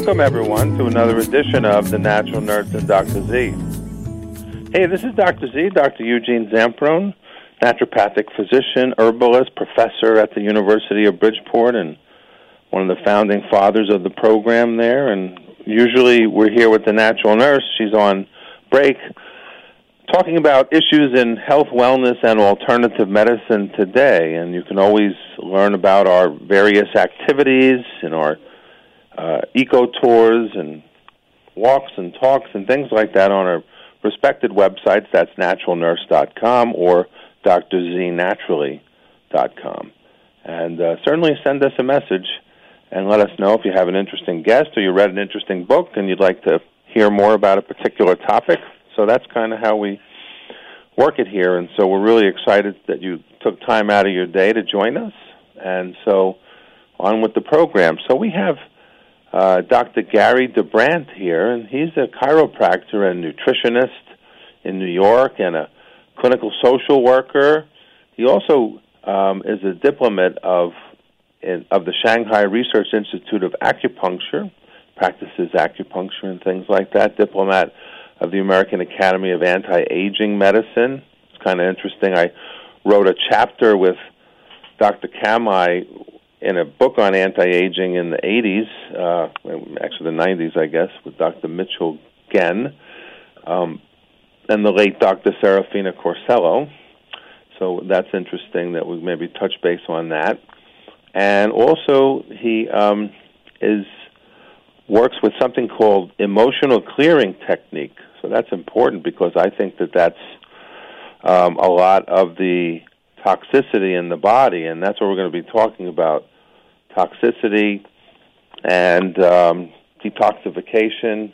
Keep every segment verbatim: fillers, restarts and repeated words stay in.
Welcome, everyone, to another edition of The Natural Nurse and Doctor Z. Hey, this is Doctor Z, Doctor Eugene Zamperone, naturopathic physician, herbalist, professor at the University of Bridgeport, and one of the founding fathers of the program there. And usually we're here with the Natural Nurse. She's on break, talking about issues in health, wellness, and alternative medicine today. And you can always learn about our various activities in our uh, eco tours and walks and talks and things like that on our respected websites. That's natural nurse dot com or d r z naturally dot com. And uh, certainly send us a message and let us know if you have an interesting guest or you read an interesting book and you'd like to hear more about a particular topic. So that's kind of how we work it here. And so we're really excited that you took time out of your day to join us. And so on with the program. So we have uh, Doctor Gary DeBrandt here, and he's a chiropractor and nutritionist in New York and a clinical social worker. He also um, is a diplomat of in, of the Shanghai Research Institute of Acupuncture, practices acupuncture and things like that, diplomat of the American Academy of Anti-Aging Medicine. It's kind of interesting. I wrote a chapter with Doctor Kamai in a book on anti-aging in the eighties, uh, actually the nineties, I guess, with Doctor Mitchell Genn, um, and the late Doctor Serafina Corsello. So that's interesting that we maybe touch base on that. And also he um, is works with something called emotional clearing technique. So that's important because I think that that's um, a lot of the toxicity in the body, and that's what we're going to be talking about, toxicity and um, detoxification.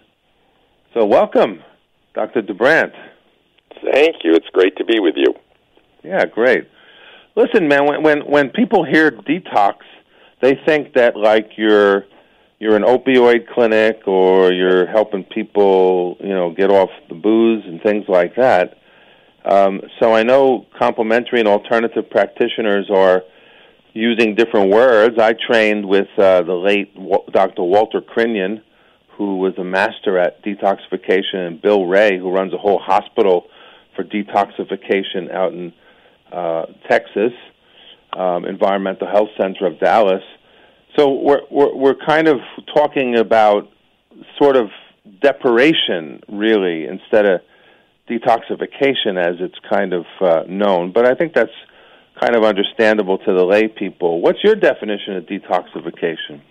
So welcome, Doctor DeBrandt. Thank you. It's great to be with you. Yeah, great. Listen, man, when when, when people hear detox, they think that like you're you're an opioid clinic or you're helping people, you know, get off the booze and things like that. Um, so I know complementary and alternative practitioners are using different words. I trained with uh, the late Doctor Walter Crinion, who was a master at detoxification, and Bill Ray, who runs a whole hospital for detoxification out in uh, Texas, um, Environmental Health Center of Dallas. So we're, we're we're kind of talking about sort of depuration, really, instead of detoxification as it's kind of uh, known. But I think that's kind of understandable to the lay people. What's your definition of detoxification?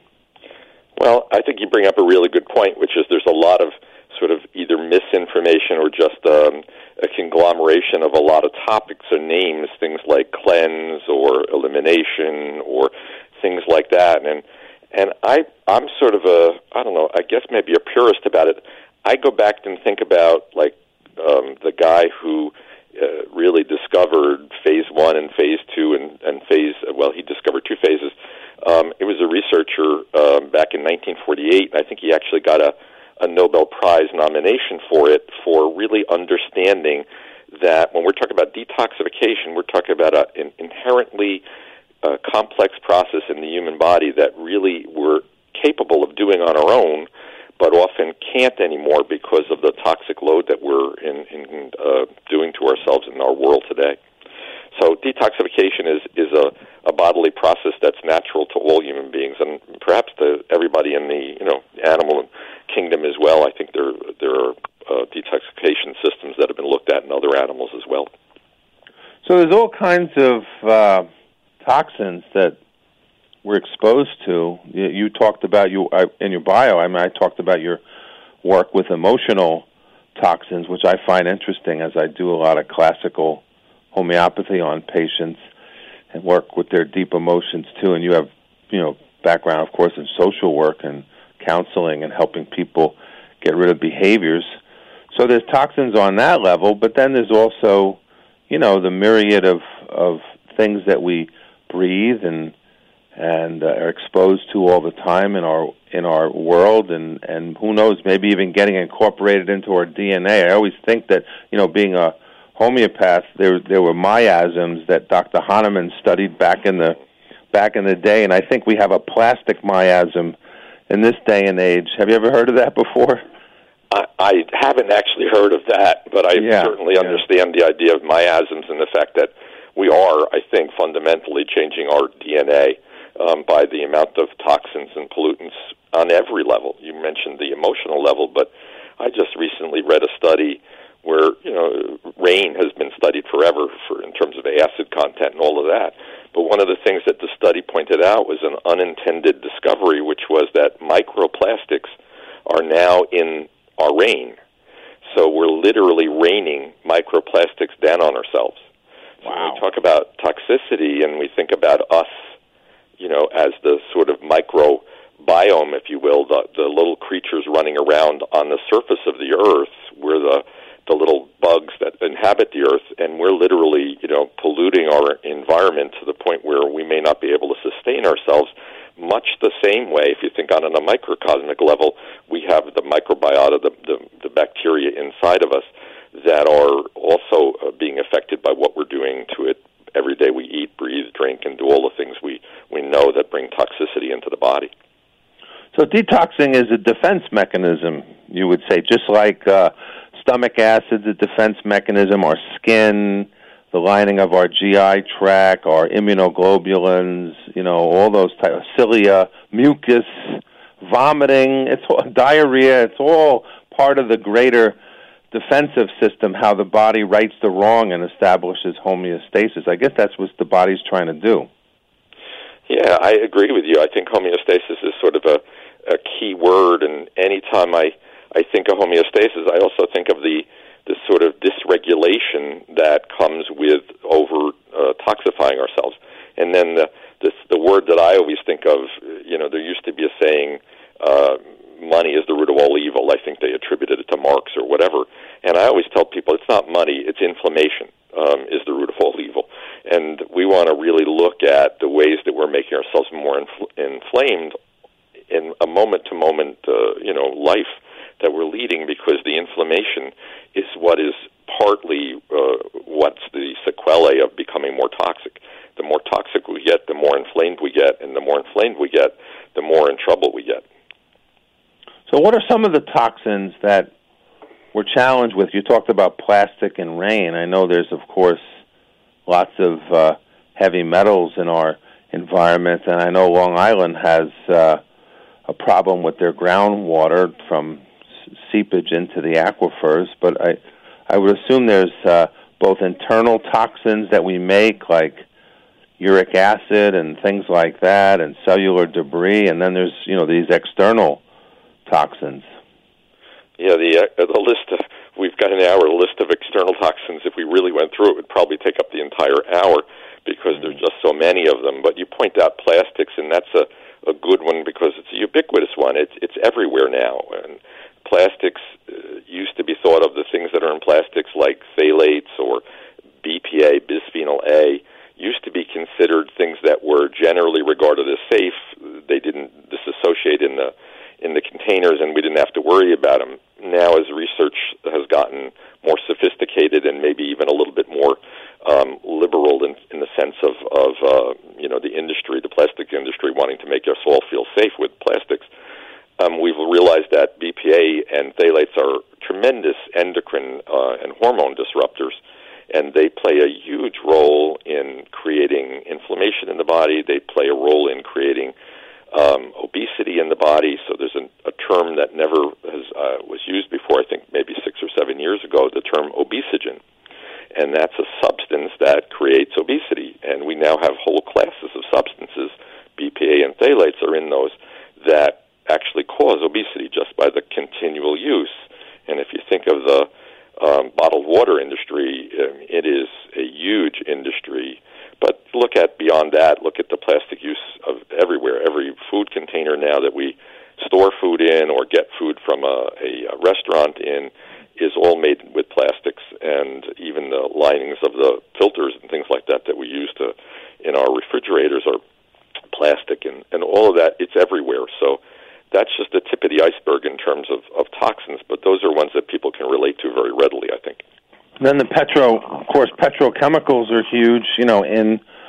Well, I think you bring up a really good point, which is there's a lot of sort of either misinformation or just um, a conglomeration of a lot of topics or names, things like cleanse or elimination or things like that. And and I, I'm sort of a, I don't know, I guess maybe a purist about it. I go back and think about, like, um, the guy who uh, really discovered phase one and phase two and, and phase, well, he discovered two phases. Um, it was a researcher um, back in nineteen forty-eight, and I think he actually got a, a Nobel Prize nomination for it, for really understanding that when we're talking about detoxification, we're talking about a, an inherently uh, complex process in the human body that really we're capable of doing on our own, but often can't anymore because of the toxic load that we're in, in uh, doing to ourselves in our world today. So detoxification is, is a, a bodily process that's natural to all human beings, and perhaps to everybody in the you know animal kingdom as well. I think there there are uh, detoxification systems that have been looked at in other animals as well. So there's all kinds of uh, toxins that we're exposed to. You, you talked about you I, in your bio. I mean, I talked about your work with emotional toxins, which I find interesting, as I do a lot of classical homeopathy on patients and work with their deep emotions too. And you have, you know, background, of course, in social work and counseling and helping people get rid of behaviors. So there's toxins on that level, but then there's also, you know, the myriad of, of things that we breathe and and uh, are exposed to all the time in our in our world, and, and who knows, maybe even getting incorporated into our D N A. I always think that, you know, being a homeopath, there there were miasms that Doctor Hahnemann studied back in the back in the day, and I think we have a plastic miasm in this day and age. Have you ever heard of that before? I, I haven't actually heard of that, but I yeah, certainly yeah. understand the idea of miasms and the fact that we are, I think, fundamentally changing our D N A um, by the amount of toxins and pollutants on every level. You mentioned the emotional level, but I just recently read a study where, you know, rain has been studied forever for in terms of acid content and all of that. But one of the things that the study pointed out was an unintended discovery, which was that microplastics are now in our rain. So we're literally raining microplastics down on ourselves. So wow. when we talk about toxicity and we think about us, you know, as the sort of microbiome, if you will, the, the little creatures running around on the surface of the earth, we're the the little bugs that inhabit the earth, and we're literally, you know, polluting our environment to the point where we may not be able to sustain ourselves. Much the same way, if you think on a microcosmic level, we have the microbiota, the, the, the bacteria inside of us that are also uh, being affected by what we're doing to it. Every day we eat, breathe, drink, and do all the things we, we know that bring toxicity into the body. So detoxing is a defense mechanism, you would say, just like uh, stomach acid's a defense mechanism, our skin, the lining of our G I tract, our immunoglobulins, you know, all those types of cilia, mucus, vomiting, it's all, diarrhea, it's all part of the greater defensive system, how the body rights the wrong and establishes homeostasis. I guess that's what the body's trying to do. Yeah, I agree with you. I think homeostasis is sort of a, a key word, and anytime I, I think of homeostasis, I also think of the the sort of dysregulation that comes with over uh, toxifying ourselves. And then the this, the word that I always think of, you know, there used to be a saying, uh, money is the root of all evil. I think they attributed it to Marx or whatever. And I always tell people it's not money, it's inflammation um, is the root of all evil. And we want to really look at the ways that we're making ourselves more infl- inflamed in a moment-to-moment, uh, you know, life that we're leading, because the inflammation is what is partly uh, what's the sequelae of becoming more toxic. The more toxic we get, the more inflamed we get, and the more inflamed we get, the more in trouble we get. So what are some of the toxins that we're challenged with? You talked about plastic and rain. I know there's, of course, lots of uh, heavy metals in our environment, and I know Long Island has uh, a problem with their groundwater from seepage into the aquifers, but I I would assume there's uh, both internal toxins that we make, like uric acid and things like that, and cellular debris, and then there's, you know, these external toxins. Yeah, the uh, the list of, we've got an hour list of external toxins. If we really went through it, it would probably take up the entire hour because mm-hmm. there's just so many of them. But you point out plastics, and that's a, a good one because it's a ubiquitous one. It's it's everywhere now, and plastics uh, used to be thought of, the things that are in plastics like phthalates or B P A, bisphenol A, used to be considered things that were generally regarded as safe. They didn't disassociate in the in the containers, and we didn't have to worry about them. Now, as research has gotten more sophisticated and maybe even a little bit more um, liberal in, in the sense of, of uh, you know, the industry, the plastic industry, wanting to make us all feel safe with plastics, Um, we've realized that B P A and phthalates are tremendous endocrine uh, and hormone disruptors, and they play a huge role in creating inflammation in the body. They play a role in creating um, obesity in the body. So there's an, a term that never has uh, was used before, I think maybe six or seven years ago, the term obesogen. And that's a substance that creates obesity. And we now have whole classes of substances, B P A and phthalates are in those, that actually cause obesity just by the continual use. And if you think of the um, bottled water industry, um, it is a huge industry. But look at beyond that, look at the plastic use of everywhere. Every food container now that we store food in or get food from a, a, a restaurant in is all made with plastics, and even the linings of the filters and things like that that we use to in our refrigerators are plastic, and, and all of that, it's everywhere. So that's just the tip of the iceberg in terms of, of toxins, but those are ones that people can relate to very readily, I think. Then the petro, of course, petrochemicals are huge, you know, in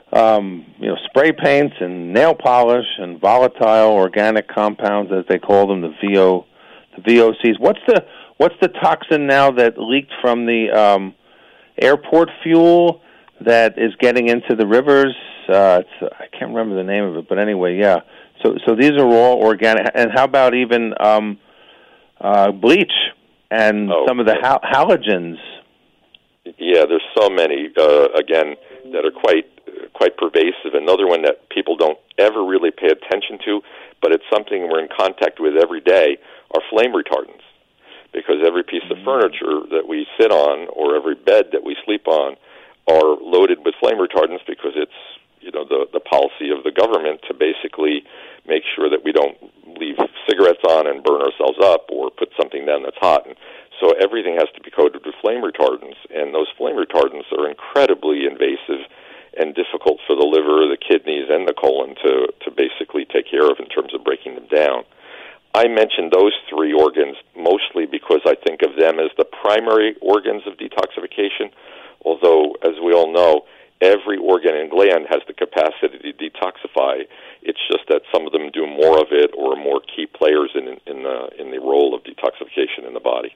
um, you know, spray paints and nail polish and volatile organic compounds, as they call them, the V O, the V O Cs. What's the what's the toxin now that leaked from the um, airport fuel that is getting into the rivers? Uh, it's, I can't remember the name of it, but anyway, yeah. So, so these are all organic. And how about even um, uh, bleach and oh, some of the hal- halogens? Yeah, there's so many, uh, again, that are quite quite pervasive. Another one that people don't ever really pay attention to, but it's something we're in contact with every day, are flame retardants. Because every piece of furniture that we sit on or every bed that we sleep on are loaded with flame retardants because it's, you know, the, the policy of the government to basically make sure that we don't leave cigarettes on and burn ourselves up or put something down that's hot. And so everything has to be coated with flame retardants, and those flame retardants are incredibly invasive and difficult for the liver, the kidneys, and the colon to, to basically take care of in terms of breaking them down. I mentioned those three organs mostly because I think of them as the primary organs of detoxification, although, as we all know, every organ and gland has the capacity to detoxify. It's just that some of them do more of it or are more key players in, in, the, in the role of detoxification in the body.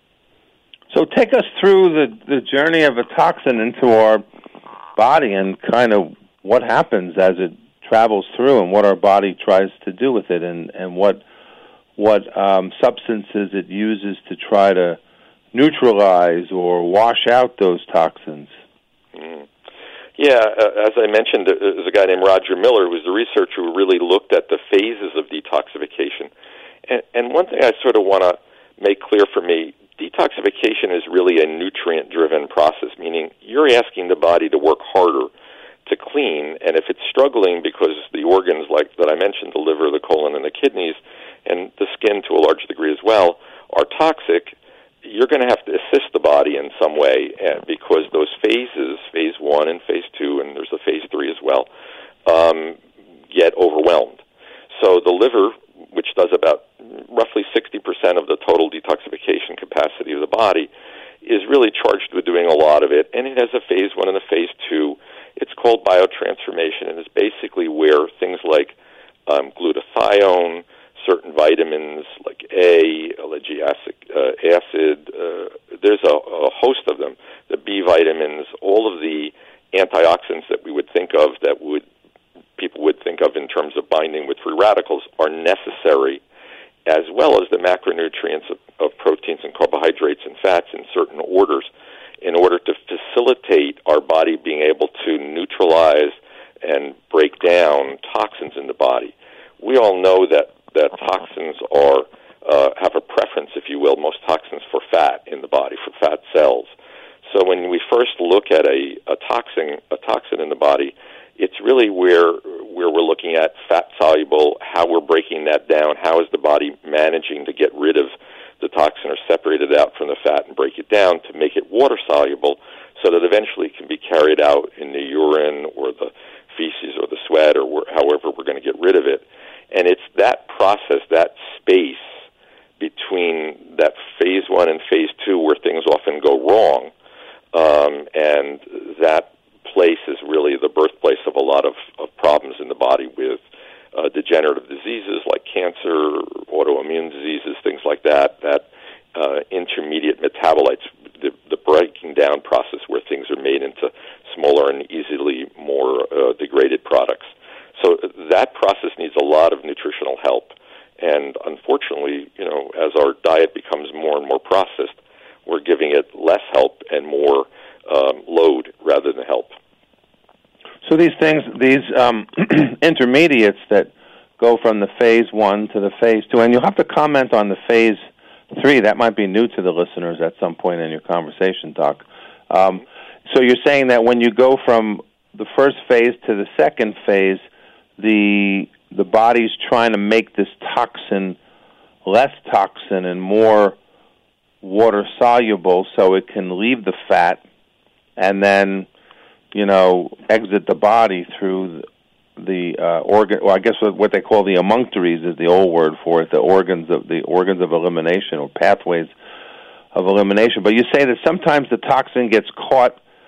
So take us through the, the journey of a toxin into our body and kind of what happens as it travels through and what our body tries to do with it, and, and what what um, substances it uses to try to neutralize or wash out those toxins. Mm. Yeah, uh, as I mentioned, there's a guy named Roger Miller who was the researcher who really looked at the phases of detoxification. And, and one thing I sort of want to make clear for me, detoxification is really a nutrient-driven process, meaning you're asking the body to work harder to clean, and if it's struggling because the organs like that I mentioned, the liver, the colon, and the kidneys, and the skin to a large degree as well, are toxic, you're going to have to assist the body in some way, uh, because those phases, phase one and phase two, and there's a phase three as well, um, get overwhelmed. So the liver, which does about roughly sixty percent of the total detoxification capacity of the body, is really charged with doing a lot of it, and it has a phase one and a phase two. It's called biotransformation, and it's basically where things like um, glutathione, certain vitamins like A, ellagiacic uh, acid, uh, there's a, a host of them, the B vitamins, all of the antioxidants that we would think of that would people would think of in terms of binding with free radicals are necessary, as well as the macronutrients of, of proteins and carbohydrates and fats in certain orders, in order to facilitate our body being able to neutralize and break down toxins in the body. We all know that, that toxins are uh, have a preference, if you will, most toxins for fat in the body, for fat cells. So when we first look at a, a toxin, a toxin in the body, it's really where where we're looking at fat soluble, how we're breaking that down, how is the body managing to get rid of the toxin or separate it out from the fat and break it down to make it water soluble so that eventually it can be carried out in the urine or the feces or the sweat or where, however we're going to get rid of it. And it's that process, that space between that phase one and phase two where things often go wrong, um, and that place is really the birthplace of a lot of, of problems in the body with uh, degenerative diseases like cancer, autoimmune diseases, things like that, that uh, intermediate metabolites, the, the breaking down process where things are made into smaller and easily more uh, degraded products. So that process needs a lot of nutritional help. And unfortunately, you know, as our diet becomes more and more processed, we're giving it less help and more um, load rather than help. So these things, these um, intermediates that go from the phase one to the phase two, and you'll have to comment on the phase three. That might be new to the listeners at some point in your conversation, Doc. Um, so you're saying that when you go from the first phase to the second phase, the the body's trying to make this toxin less toxin and more water soluble so it can leave the fat and then, you know, exit the body through the, the uh, organ. Well, I guess what they call the emunctories is the old word for it, the organs of the organs of elimination or pathways of elimination. But you say that sometimes the toxin gets caught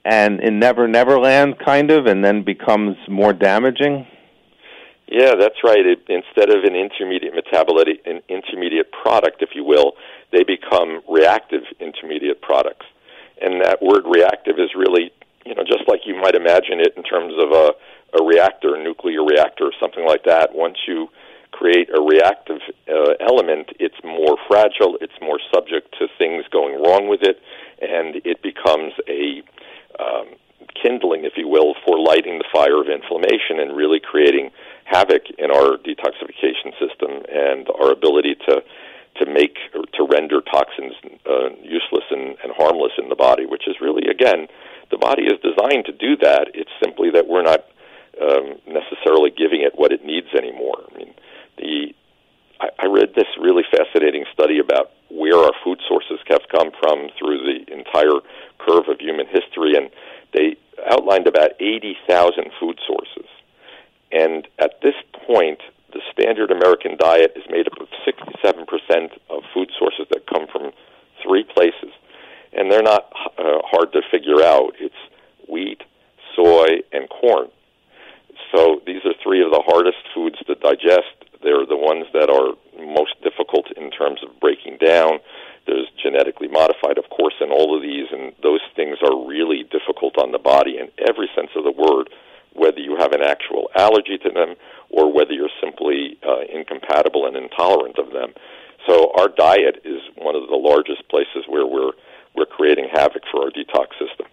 and in Never Never Land, kind of, and then becomes more damaging? Yeah, that's right. It, instead of an intermediate metabolite, an intermediate product, if you will, they become reactive intermediate products. And that word reactive is really, you know, just like you might imagine it in terms of a, a reactor, a nuclear reactor, or something like that. Once you create a reactive uh, element, it's more fragile, it's more subject to things going wrong with it, and it becomes a um, kindling, if you will, for lighting the fire of inflammation and really creating havoc in our detoxification system and our ability to to make or to render toxins uh, useless and, and harmless in the body, which is really, again, the body is designed to do that. It's simply that we're not um, necessarily giving it what it needs anymore. I mean, the I, I read this really fascinating study about where our food sources have come from through the entire curve of human history, and they outlined about eighty thousand food sources. And at this point, the standard American diet is made up of sixty-seven percent of food sources that come from three places. And they're not uh, hard to figure out. It's wheat, soy, and corn. So these are three of the hardest foods to digest. They're the ones that are most difficult in terms of breaking down. There's genetically modified, of course, in all of these, and those things are really difficult on the body in every sense of the word, whether you have an actual allergy to them or whether you're simply uh, incompatible and intolerant of them. So our diet is one of the largest places where we're we're creating havoc for our detox system.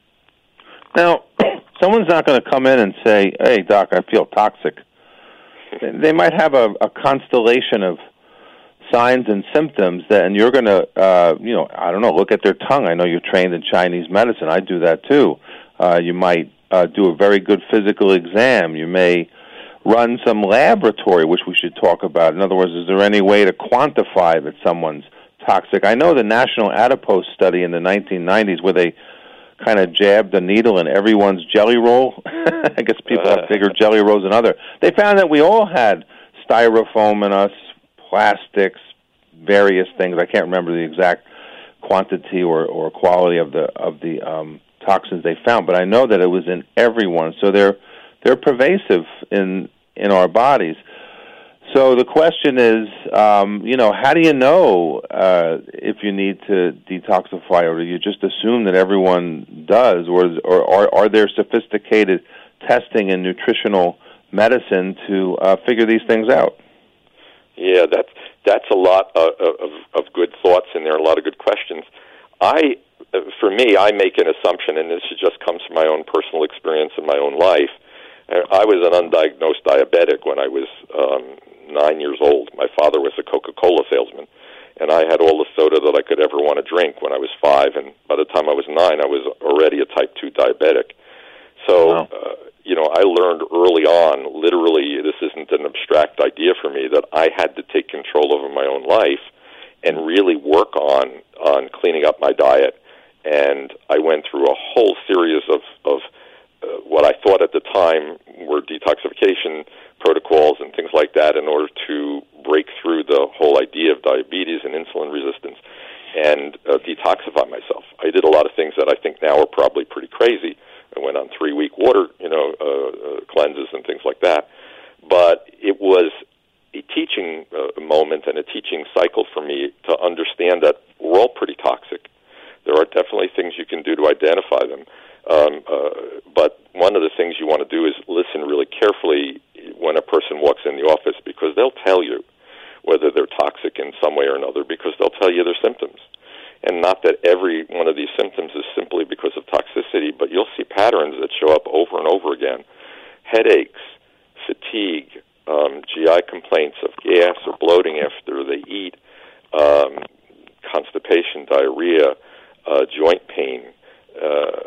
Now, someone's not going to come in and say, "Hey, doc, I feel toxic." They might have a, a constellation of signs and symptoms that, and you're going to, uh, you know, I don't know, look at their tongue. I know you're trained in Chinese medicine. I do that too. Uh, you might uh, do a very good physical exam. You may run some laboratory, which we should talk about. In other words, is there any way to quantify that someone's toxic? I know the National Adipose study in the nineteen nineties where they kind of jabbed a needle in everyone's jelly roll. I guess people have bigger jelly rolls than other. They found that we all had styrofoam in us, plastics, various things. I can't remember the exact quantity or, or quality of the of the um, toxins they found, but I know that it was in everyone. So they're they're pervasive in in our bodies. So the question is, um, you know, how do you know uh, if you need to detoxify, or do you just assume that everyone does, or or, or are there sophisticated testing in nutritional medicine to uh, figure these things out? Yeah, that's that's a lot uh, of of good thoughts in there, a lot of good questions. I, for me, I make an assumption, and this just comes from my own personal experience in my own life. I was an undiagnosed diabetic when I was um, nine years old. My father was a Coca-Cola salesman, and I had all the soda that I could ever want to drink when I was five, and by the time I was nine, I was already a type two diabetic. So, wow. uh, you know, I learned early on, literally, this isn't an abstract idea for me, that I had to take control over my own life and really work on, on cleaning up my diet. And I went through a whole series of, of uh, what I thought at the time were detoxification protocols and things like that in order to break through the whole idea of diabetes and insulin resistance and uh, detoxify myself. I did a lot of things that I think now are probably pretty crazy. I went on three-week water, you know, uh, uh, cleanses and things like that. But it was a teaching uh, moment and a teaching cycle for me to understand that we're all pretty toxic. There are definitely things you can do to identify them. Um, uh, but one of the things you want to do is listen really carefully when a person walks in the office, because they'll tell you whether they're toxic in some way or another, because they'll tell you their symptoms. And not that every one of these symptoms is simply because of toxicity, but you'll see patterns that show up over and over again. Headaches, fatigue, um, G I complaints of gas or bloating after they eat, um, constipation, diarrhea, uh, joint pain. Uh,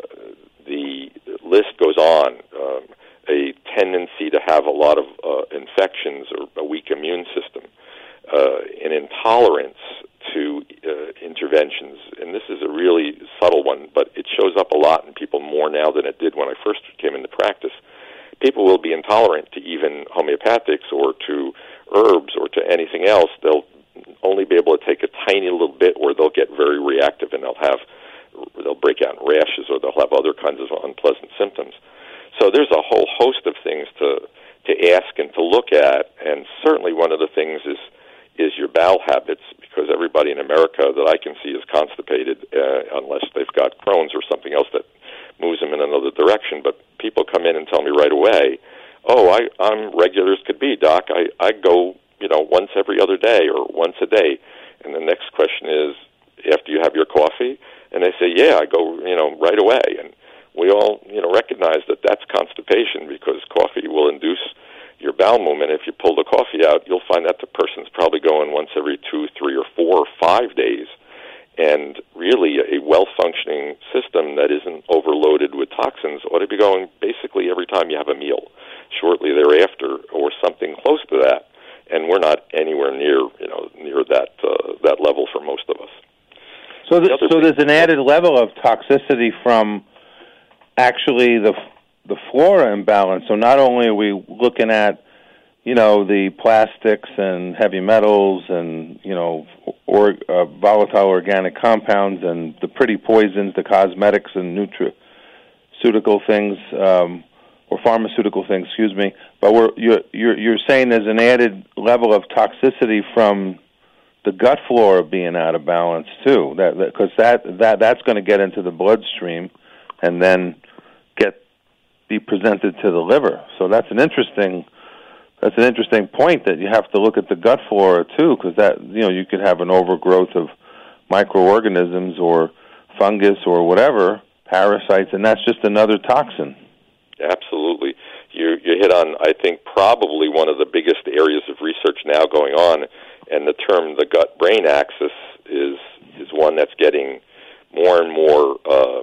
the list goes on. Um, a tendency to have a lot of uh, infections or a weak immune system, uh, an intolerance to uh, interventions, and this is a really subtle one, but it shows up a lot in people more now than it did when I first came into practice. People will be intolerant to even homeopathics or to herbs or to anything else. They'll only be able to take a tiny little bit, or they'll get very reactive and they'll have they'll break out in rashes, or they'll have other kinds of unpleasant symptoms. So there's a whole host of things to to ask and to look at, and certainly one of the things is is your bowel habits, because everybody in America that I can see is constipated, uh, unless they've got Crohn's or something else that moves them in another direction. But people come in and tell me right away, oh, I, I'm regular as could be, Doc. I, I go, you know, once every other day or once a day. And the next question is, after you have your coffee? And they say, yeah, I go, you know, right away. And we all, you know, recognize that that's constipation, because coffee will induce your bowel movement. If you pull the coffee out, you'll find that the person's probably going once every two, three, or four, or five days. And really, a well-functioning system that isn't overloaded with toxins ought to be going basically every time you have a meal, shortly thereafter, or something close to that. And we're not anywhere near, you know, near that uh, that level for most of us. So, th- the so there's an added level of toxicity from actually the the flora imbalance. So not only are we looking at, you know, the plastics and heavy metals and, you know, or uh, volatile organic compounds and the pretty poisons, the cosmetics and nutraceutical things, um, or pharmaceutical things, excuse me. But we're you're you're, you're saying there's an added level of toxicity from the gut flora being out of balance too. That because that, that that that's going to get into the bloodstream and then get be presented to the liver. So that's an interesting that's an interesting point, that you have to look at the gut flora too, because that, you know, you could have an overgrowth of microorganisms or fungus or whatever, parasites, and that's just another toxin. Absolutely. You you hit on, I think, probably one of the biggest areas of research now going on, and the term the gut-brain axis is is one that's getting more and more um,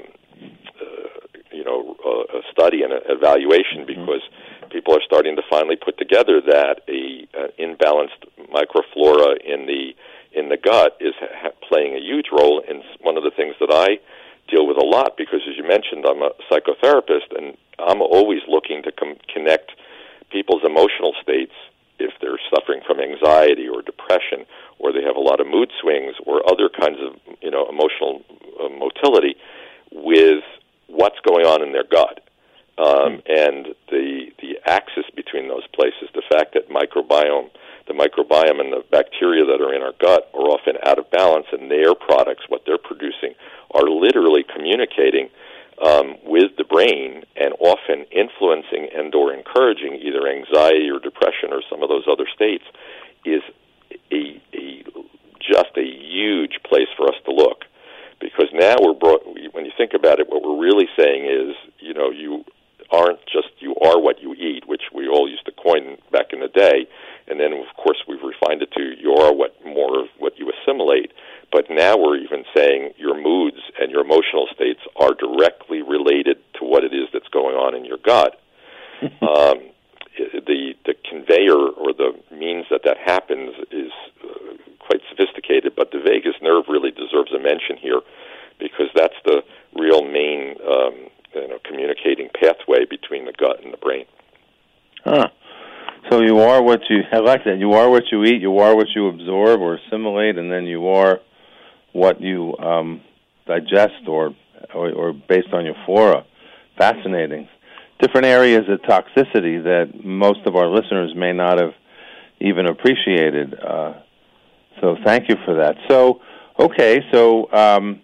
you know, uh, a study and an evaluation, because mm-hmm. people are starting to finally put together that a uh, imbalanced microflora in the in the gut is ha- playing a huge role in one of the things that I deal with a lot, because, as you mentioned, I'm a psychotherapist, and I'm always looking to com- connect people's emotional states, if they're suffering from anxiety or depression, or they have a lot of mood swings or other kinds of, you know, emotional uh, motility, with what's going on in their gut. Um, and the the axis between those places, the fact that microbiome, the microbiome and the bacteria that are in our gut are often out of balance, and their products, what they're producing, are literally communicating um, with the brain and often influencing and or encouraging either anxiety or depression or some of those other states, is a, a just a huge place for us to look. Because now we're brought, when you think about it, what we're really saying is, you know, you aren't just, you are what you eat, which we all used to coin back in the day, and then, of course, we've refined it to you are what more of what you assimilate. But now we're even saying your moods and your emotional states are directly related to what it is that's going on in your gut. um, the the conveyor, or the means that that happens, is uh, quite sophisticated, but the vagus nerve really deserves a mention here, because that's the real main um, you know, communicating pathway between the gut and the brain. Huh. So you are what you, I like that, you are what you eat, you are what you absorb or assimilate, and then you are what you um, digest or, or or based on your flora. Fascinating. Different areas of toxicity that most of our listeners may not have even appreciated. Uh, so thank you for that. So, okay, so, um,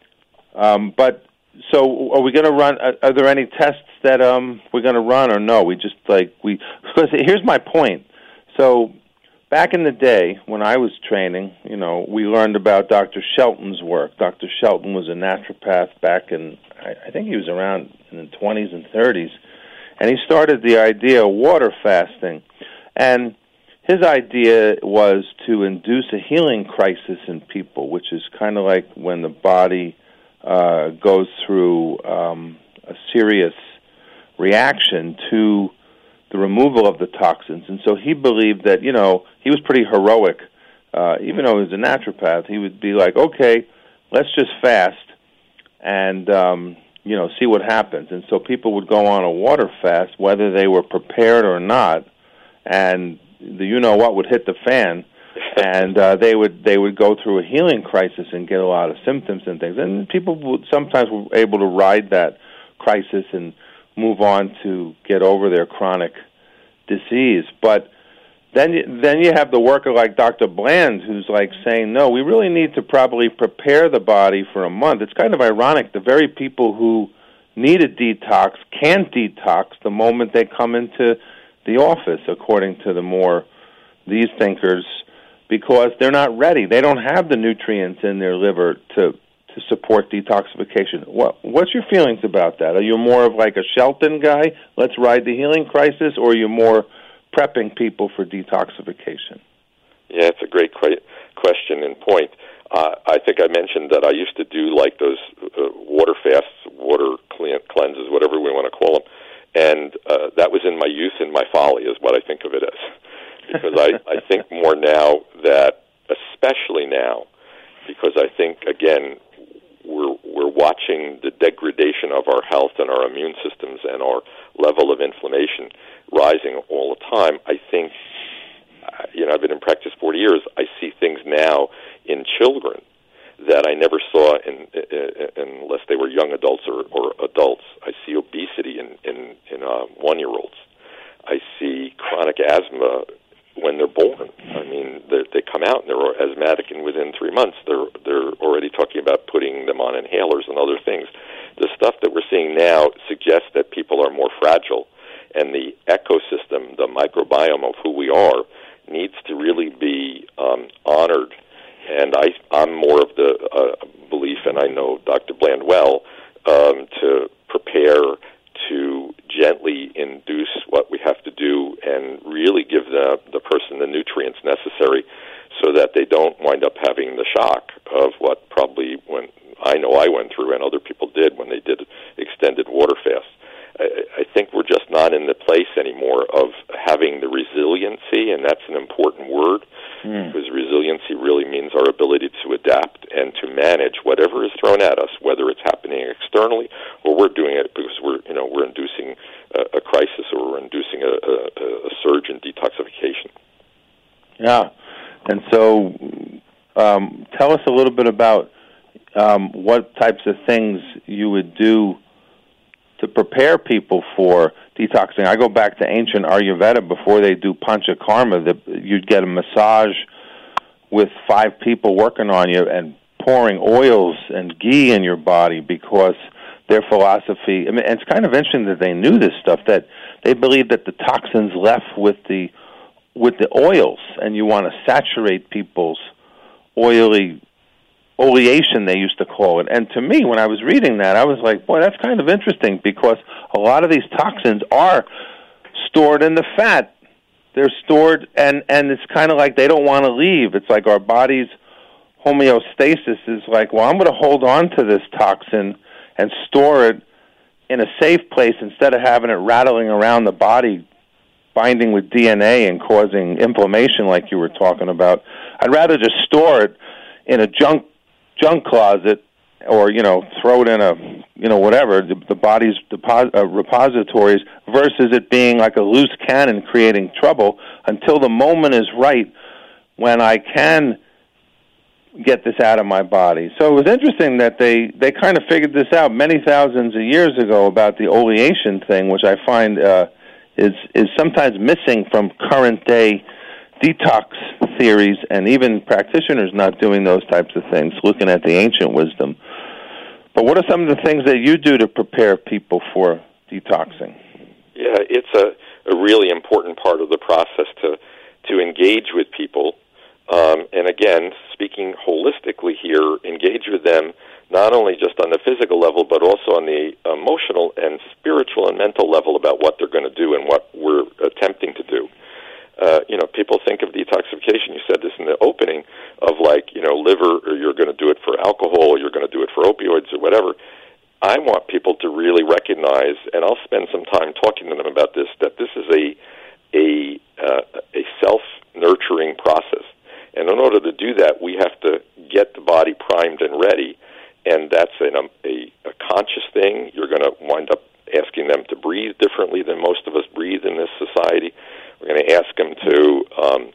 um, but, so are we going to run, are, are there any tests that um, we're going to run, or no? We just, like, we, because here's my point. So back in the day when I was training, you know, we learned about Doctor Shelton's work. Doctor Shelton was a naturopath back in, I, I think he was around in the twenties and thirties, and he started the idea of water fasting. And his idea was to induce a healing crisis in people, which is kind of like when the body uh, goes through um, a serious reaction to the removal of the toxins. And so he believed that, you know, he was pretty heroic. Uh, even though he was a naturopath, he would be like, okay, let's just fast and, um, you know, see what happens. And so people would go on a water fast, whether they were prepared or not, and the you-know-what would hit the fan. and uh, they would they would go through a healing crisis and get a lot of symptoms and things. And people would sometimes were able to ride that crisis and move on to get over their chronic disease. But then you, then you have the worker like Doctor Bland, who's like saying, no, we really need to probably prepare the body for a month. It's kind of ironic. The very people who need a detox can't detox the moment they come into the office, according to the more these thinkers, because they're not ready. They don't have the nutrients in their liver to to support detoxification. What what's your feelings about that? Are you more of like a Shelton guy, let's ride the healing crisis, or are you more prepping people for detoxification? Yeah, it's a great que- question and point. Uh, I think I mentioned that I used to do like those uh, water fasts, water clean- cleanses, whatever we want to call them, and uh, that was in my youth and my folly is what I think of it as. Because I, I think more now that, especially now, because I think, again, we're we're watching the degradation of our health and our immune systems and our level of inflammation rising all the time. I think, you know, I've been in practice forty years. I see things now in children that I never saw in, in unless they were young adults or, or adults. I see obesity in in, in uh, one-year-olds. I see chronic asthma when they're born. I mean, they come out and they're asthmatic, and within three months, they're they're already talking about putting them on inhalers and other things. The stuff that we're seeing now suggests that people are more fragile, and the ecosystem, the microbiome of who we are, needs to really be um, honored. And I, I'm more of the uh, belief, and I know Doctor Bland well, um, to prepare to gently induce what we have to do and really give the the person the nutrients necessary so that they don't wind up having the shock of what probably when I know I went through and other people did when they did extended water fasts. I, I think we're just not in the place anymore of having the resiliency, and that's an important word, mm. because resiliency really means our ability to adapt and to manage whatever is thrown at us, whether it's happening externally or we're doing it because we're, you know, we're inducing a, a crisis or we're inducing a, a, a surge in detoxification. Yeah, and so um, tell us a little bit about um, what types of things you would do to prepare people for detoxing. I go back to ancient Ayurveda before they do panchakarma. That you'd get a massage with five people working on you and pouring oils and ghee in your body because their philosophy, I mean, it's kind of interesting that they knew this stuff, that they believed that the toxins left with the with the oils, and you want to saturate people's oily oleation, they used to call it. And to me, when I was reading that, I was like, boy, that's kind of interesting because a lot of these toxins are stored in the fat. They're stored, and, and it's kind of like they don't want to leave. It's like our body's homeostasis is like, well, I'm going to hold on to this toxin and store it in a safe place instead of having it rattling around the body, binding with D N A and causing inflammation like you were talking about. I'd rather just store it in a junk junk closet, or, you know, throw it in a, you know, whatever, the, the body's depo- uh, repositories, versus it being like a loose cannon creating trouble until the moment is right when I can get this out of my body. So it was interesting that they, they kind of figured this out many thousands of years ago about the oleation thing, which I find uh, is is sometimes missing from current day detox theories, and even practitioners not doing those types of things, looking at the ancient wisdom. But what are some of the things that you do to prepare people for detoxing? Yeah, it's a, a really important part of the process to to engage with people. Um, and again, speaking holistically here, engage with them not only just on the physical level, but also on the emotional and spiritual and mental level about what they're going to do and what we're attempting to do. Uh, you know, people think of detoxification, you said this in the opening, of like, you know, liver, or you're going to do it for alcohol, or you're going to do it for opioids, or whatever. I want people to really recognize, and I'll spend some time talking to them about this, that this is a a, uh, a self-nurturing process. And in order to do that, we have to get the body primed and ready, and that's an, um, a, a conscious thing. You're going to wind up asking them to breathe differently than most of us breathe in this society. We're going to ask them to um,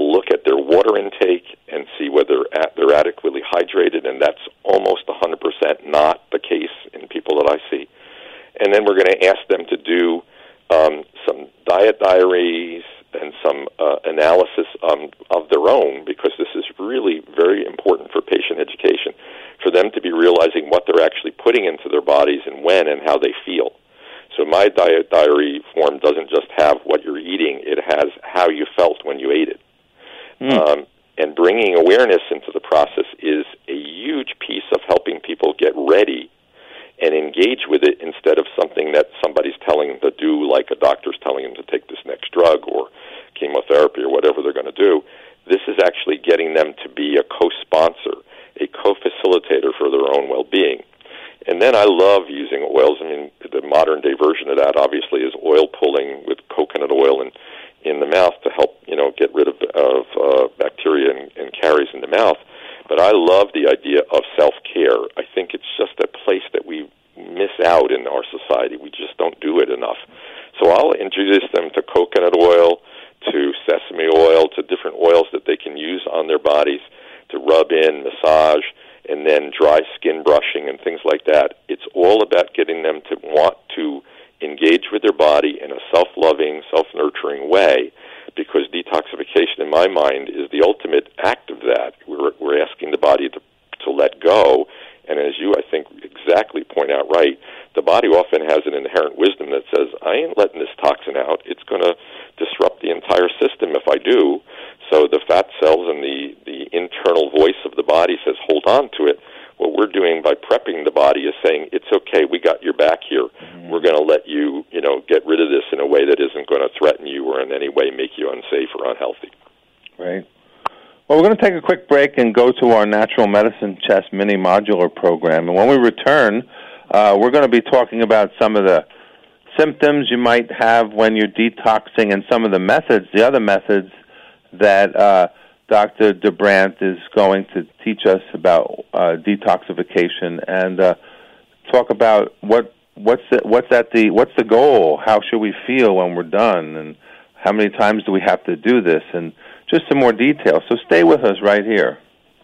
look at their water intake and see whether they're adequately hydrated, and that's almost one hundred percent not the case in people that I see. And then we're going to ask them to do um, some diet diaries and some uh, analysis um, of their own, because this is really very important for patient education, for them to be realizing what they're actually putting into their bodies and when and how they feel. So my diet diary form doesn't just have what you're eating, it has how you felt when you ate it. Mm. Um, and bringing awareness into the process is a huge piece of helping people get ready and engage with it instead of something that somebody's telling them to do, like a doctor's telling them to take this next drug or chemotherapy or whatever they're going to do. This is actually getting them to be a co-sponsor, a co-facilitator for their own well-being. And then I love using oils. I mean, the modern-day version of that, obviously, is oil pulling with coconut oil in, in the mouth to help, you know, get rid of, of uh, bacteria and, and caries in the mouth. But I love the idea of self-care. I think it's just a place that we miss out in our society. We just don't do it enough. So I'll introduce them to coconut oil, to sesame oil, to different oils that they can use on their bodies to rub in, massage, and then dry skin brushing and things like that. It's all about getting them to want to engage with their body in a self-loving, self-nurturing way, because detoxification, in my mind, is the ultimate act of that. We're, we're asking the body to, to let go, and as you, I think, exactly point out right, the body often has an inherent wisdom that says, I ain't letting this toxin out. It's going to disrupt the entire system if I do. So the fat cells and the, the internal voice of the body says, hold on to it. What we're doing by prepping the body is saying, it's okay, we got your back here. Mm-hmm. We're going to let you, you know, get rid of this in a way that isn't going to threaten you or in any way make you unsafe or unhealthy. Right. Well, we're going to take a quick break and go to our Natural Medicine Chest mini modular program. And when we return, uh, we're going to be talking about some of the symptoms you might have when you're detoxing and some of the methods, the other methods that uh, Doctor DeBrandt is going to teach us about uh, detoxification, and uh, talk about what what's the, what's at the what's the goal? How should we feel when we're done, and how many times do we have to do this, and just some more details. So stay with us right here.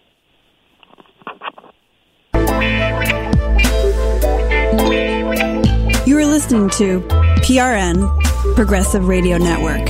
You are listening to P R N, Progressive Radio Network.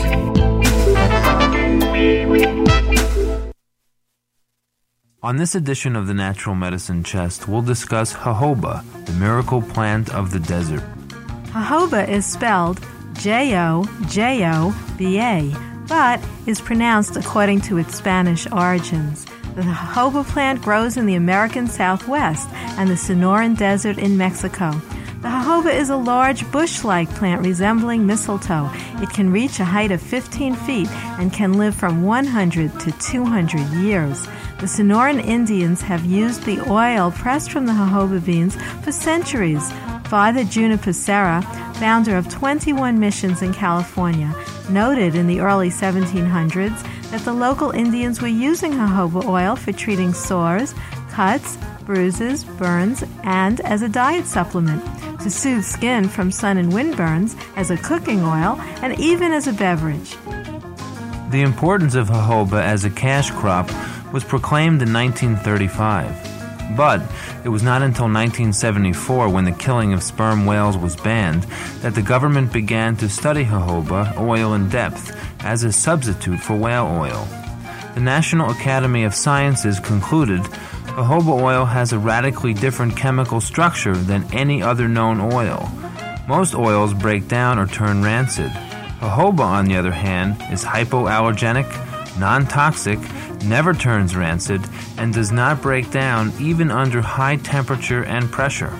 On this edition of the Natural Medicine Chest, we'll discuss jojoba, the miracle plant of the desert. Jojoba is spelled J O J O B A, but is pronounced according to its Spanish origins. The jojoba plant grows in the American Southwest and the Sonoran Desert in Mexico. The jojoba is a large bush-like plant resembling mistletoe. It can reach a height of fifteen feet and can live from one hundred to two hundred years. The Sonoran Indians have used the oil pressed from the jojoba beans for centuries. Father Juniper Serra, founder of twenty-one missions in California, noted in the early seventeen hundreds that the local Indians were using jojoba oil for treating sores, cuts, bruises, burns, and as a diet supplement, to soothe skin from sun and wind burns, as a cooking oil, and even as a beverage. The importance of jojoba as a cash crop was proclaimed in nineteen thirty-five. But it was not until nineteen seventy-four, when the killing of sperm whales was banned, that the government began to study jojoba oil in depth as a substitute for whale oil. The National Academy of Sciences concluded jojoba oil has a radically different chemical structure than any other known oil. Most oils break down or turn rancid. Jojoba, on the other hand, is hypoallergenic, non-toxic, never turns rancid, and does not break down even under high temperature and pressure.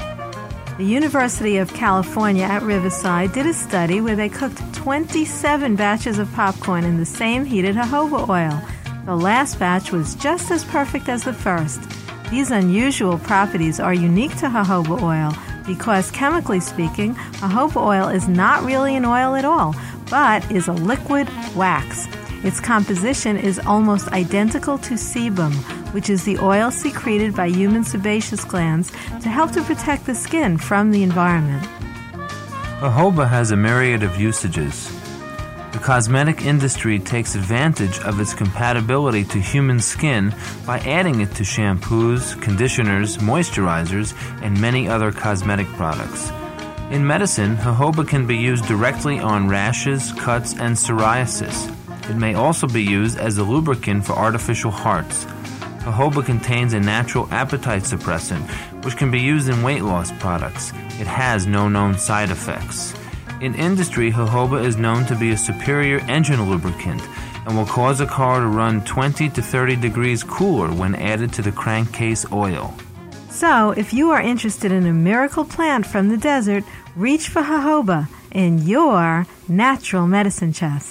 The University of California at Riverside did a study where they cooked twenty-seven batches of popcorn in the same heated jojoba oil. The last batch was just as perfect as the first. These unusual properties are unique to jojoba oil because, chemically speaking, jojoba oil is not really an oil at all, but is a liquid wax. Its composition is almost identical to sebum, which is the oil secreted by human sebaceous glands to help to protect the skin from the environment. Jojoba has a myriad of usages. The cosmetic industry takes advantage of its compatibility to human skin by adding it to shampoos, conditioners, moisturizers, and many other cosmetic products. In medicine, jojoba can be used directly on rashes, cuts, and psoriasis. It may also be used as a lubricant for artificial hearts. Jojoba contains a natural appetite suppressant, which can be used in weight loss products. It has no known side effects. In industry, jojoba is known to be a superior engine lubricant and will cause a car to run twenty to thirty degrees cooler when added to the crankcase oil. So, if you are interested in a miracle plant from the desert, reach for jojoba in your natural medicine chest.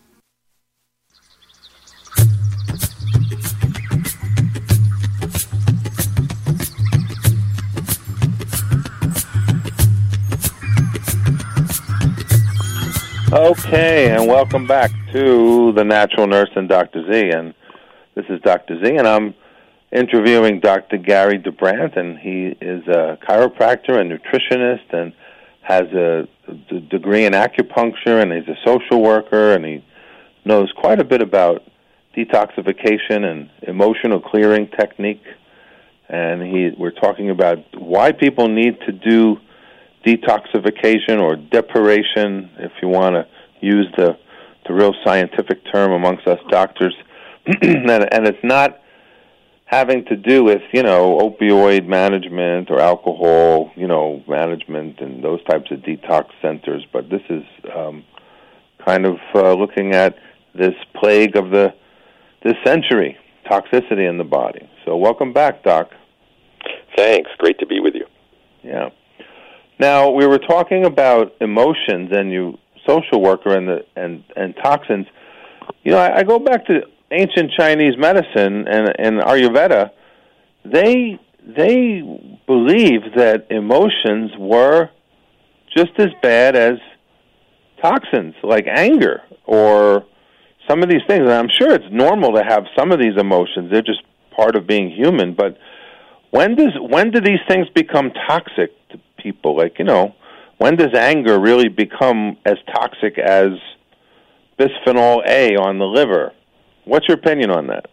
Okay, and welcome back to The Natural Nurse and Doctor Z. And this is Doctor Z, and I'm interviewing Doctor Gary DeBrandt, and he is a chiropractor and nutritionist and has a, a degree in acupuncture, and he's a social worker, and he knows quite a bit about detoxification and emotional clearing technique. And he, we're talking about why people need to do detoxification or depuration, if you want to use the the real scientific term amongst us doctors. and, and it's not having to do with, you know, opioid management or alcohol, you know, management and those types of detox centers, but this is um, kind of uh, looking at this plague of the this century, toxicity in the body. So welcome back, Doc. Thanks. Great to be with you. Yeah. Now, we were talking about emotions and you social worker and the and, and toxins. You know, I, I go back to ancient Chinese medicine and, and Ayurveda. They they believed that emotions were just as bad as toxins, like anger or some of these things. And I'm sure it's normal to have some of these emotions. They're just part of being human. But when does when do these things become toxic to people? Like, you know, when does anger really become as toxic as bisphenol A on the liver? What's your opinion on that?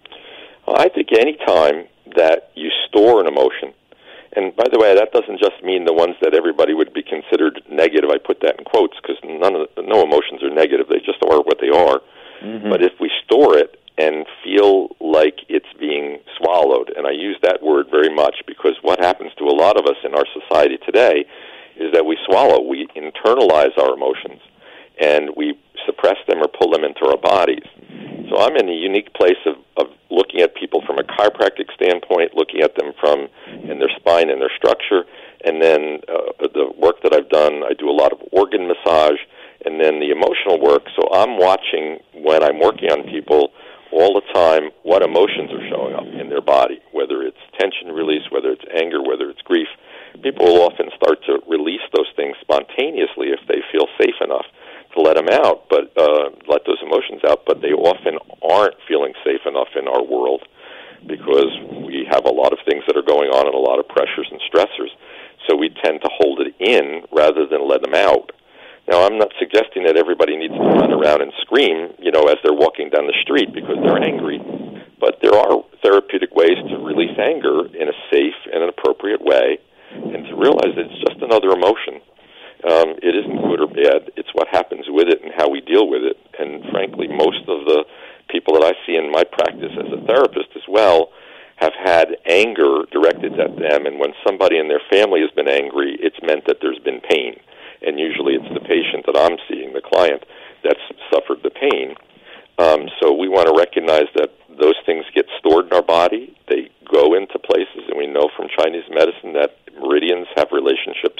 Well, I think any time that you store an emotion, and by the way, that doesn't just mean the ones that everybody would be considered negative. I put that in quotes because none of the, no emotions are negative. They just are what they are. Mm-hmm. But if we store it and feel like it's being swallowed, and I use that word very much because what happens to a lot of us in our society today is that we swallow, we internalize our emotions, and we suppress them or pull them into our bodies. So I'm in a unique place of, of looking at people from a chiropractic standpoint, looking at them from in their spine and their structure, and then uh, the work that I've done, I do a lot of organ massage, and then the emotional work. So I'm watching when I'm working on people all the time what emotions are showing up in their body, whether it's tension release, whether it's anger, whether it's grief. People will often start to release those things spontaneously if they feel safe enough to let them out, but uh, let those emotions out, but they often aren't feeling safe enough in our world because we have a lot of things that are going on and a lot of pressures and stressors. So we tend to hold it in rather than let them out. Now, I'm not suggesting that everybody needs to run around and scream, you know, as they're walking down the street because they're angry, but there are therapeutic ways to release anger in a safe and an appropriate way and to realize that it's just another emotion. Um, it isn't good or bad. It's what happens with it and how we deal with it. And frankly, most of the people that I see in my practice as a therapist as well have had anger directed at them. And when somebody in their family has been angry, it's meant that there's been pain. And usually it's the patient that I'm seeing, the client, that's suffered the pain. Um, so we want to recognize that those things get stored in our body. They go into places, and we know from Chinese medicine that meridians have relationships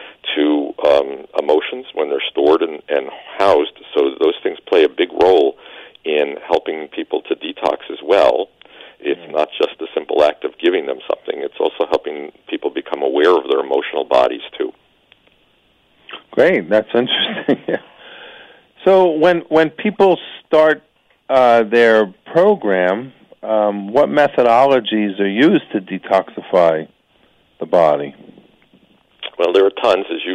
to um, emotions when they're stored and, and housed. So those things play a big role in helping people to detox as well. It's mm-hmm. not just a simple act of giving them something. It's also helping people become aware of their emotional bodies, too. Great. That's interesting. Yeah. So when when people start uh, their program, um, what methodologies are used to detoxify the body? Well, there are tons, as you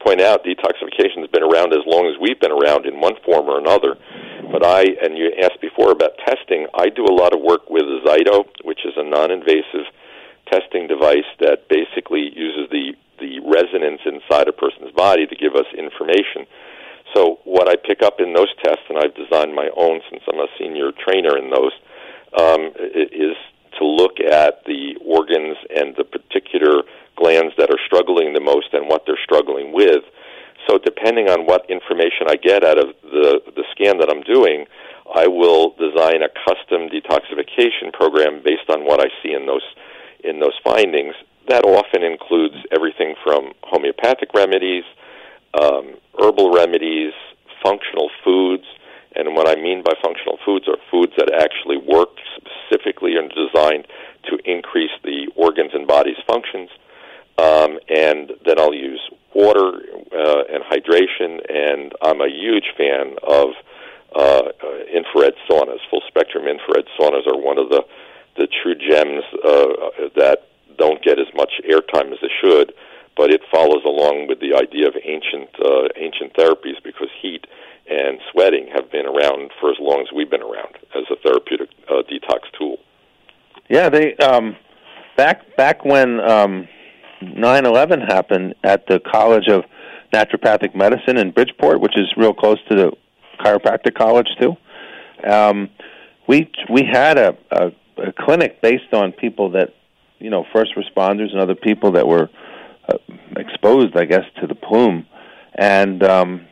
point out, detoxification has been around as long as we've been around in one form or another. But I, and you asked before about testing, I do a lot of work with Zyto, which is a non-invasive testing device that basically uses the, the resonance inside a person's body to give us information. So what I pick up in those tests, and I've designed my own since I'm a senior trainer in those, um, is to look at the organs and the particular glands that are struggling the most and what they're struggling with. So depending on what information I get out of the, the scan that I'm doing, I will design a custom detoxification program based on what I see in those in those findings. That often includes everything from homeopathic remedies, um, herbal remedies, functional foods, and what I mean by functional foods are foods that actually work specifically and designed to increase the organs and body's functions. Um, and then I'll use water uh, and hydration, and I'm a huge fan of uh, infrared saunas. Full-spectrum infrared saunas are one of the, the true gems uh, that don't get as much airtime as they should, but it follows along with the idea of ancient uh, ancient therapies, because heat and sweating have been around for as long as we've been around as a therapeutic uh, detox tool. Yeah, they um, back back when um, nine eleven happened at the College of Naturopathic Medicine in Bridgeport, which is real close to the chiropractic college too. Um, we we had a, a, a clinic based on people that, you know, first responders and other people that were uh, exposed, I guess, to the plume, and um,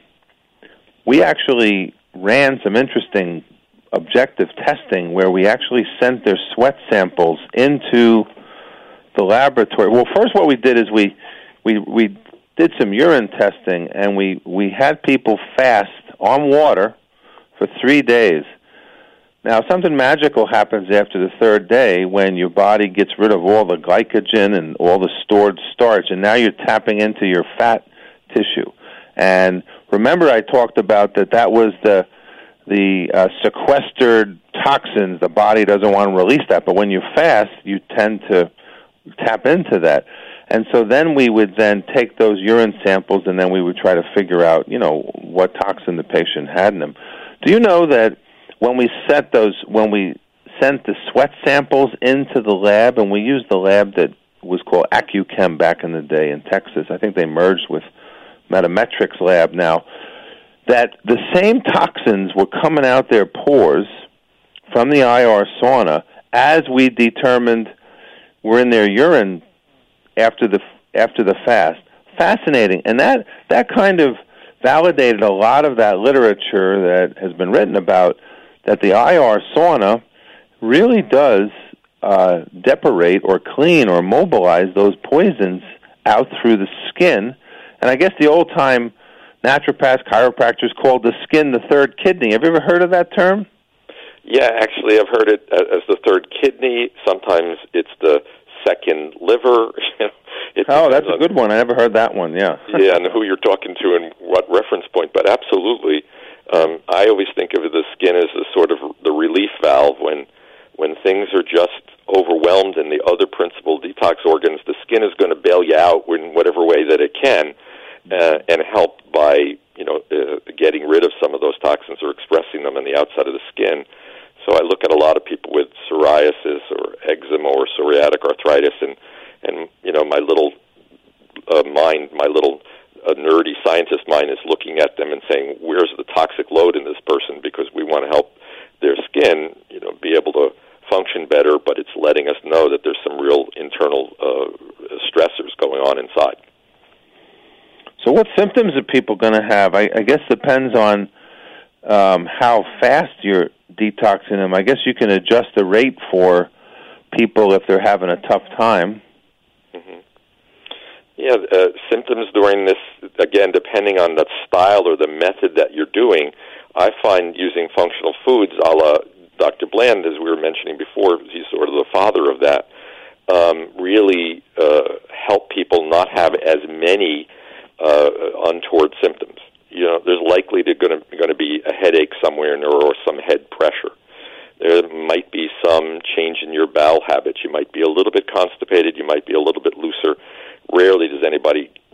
we actually ran some interesting objective testing where we actually sent their sweat samples into the laboratory. Well, first what we did is we we we did some urine testing, and we, we had people fast on water for three days. Now, something magical happens after the third day when your body gets rid of all the glycogen and all the stored starch, and now you're tapping into your fat tissue. And remember I talked about that that was the the uh, sequestered toxins. The body doesn't want to release that, but when you fast, you tend to tap into that. And so then we would then take those urine samples, and then we would try to figure out, you know, what toxin the patient had in them. Do you know that when we set those, when we sent the sweat samples into the lab, and we used the lab that was called AccuChem back in the day in Texas, I think they merged with Metametrics lab now, that the same toxins were coming out their pores from the I R sauna as we determined were in their urine after the after the fast. Fascinating. And that, that kind of validated a lot of that literature that has been written about, that the I R sauna really does uh, depurate or clean or mobilize those poisons out through the skin. And I guess the old-time naturopaths, chiropractors called the skin the third kidney. Have you ever heard of that term? Yeah, actually, I've heard it as the third kidney. Sometimes it's the second liver. It oh, that's on, a good one. I never heard that one, yeah. Yeah, and who you're talking to and what reference point. But absolutely, um, I always think of the skin as a sort of the relief valve. When when things are just overwhelmed in the other principal detox organs, the skin is going to bail you out in whatever way that it can, uh, and help by, you know, uh, getting rid of some of those toxins or expressing them on the outside of the skin. So I look at a lot of people with psoriasis or eczema or psoriatic arthritis, and, and you know, my little uh, mind, my little uh, nerdy scientist mind is looking at them and saying, where's the toxic load in this person? Because we want to help their skin, you know, be able to function better, but it's letting us know that there's some real internal uh, stressors going on inside. So what symptoms are people going to have? I, I guess depends on um, how fast you're detoxing them. I guess you can adjust the rate for people if they're having a tough time. Mm-hmm. Yeah, uh, symptoms during this, again, depending on the style or the method that you're doing, I find using functional foods, a la Doctor Bland, as we were mentioning before, he's sort of the father of that, um, really uh, help people not have as many uh, untoward symptoms. You know, there's likely to going to going to be a headache somewhere or some head pressure. There might be some change in your bowel habits. You might be a little bit constipated. You might be a little bit looser. Rarely does anybody